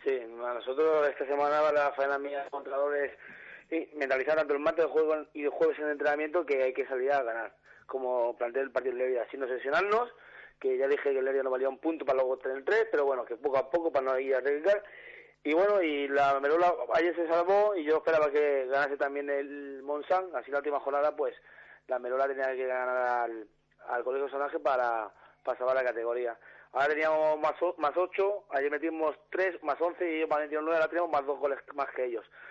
Sí, a nosotros esta semana la faena mía de entrenadores y mentalizar tanto el martes de juego y el jueves en el entrenamiento que hay que salir a ganar, como planteé el partido de Lerida, sin obsesionarnos, que ya dije que el Lerida no valía un punto para luego tener 3, pero bueno, que poco a poco para no ir a arriesgar. Y bueno, y la Merola ayer se salvó y yo esperaba que ganase también el Monsan, así la última jornada pues la Merola tenía que ganar al Colegio San Ángel para salvar la categoría. Ahora teníamos más 8, ayer metimos 3, más 11 y ellos metieron 9, ahora tenemos más 2 goles más que ellos.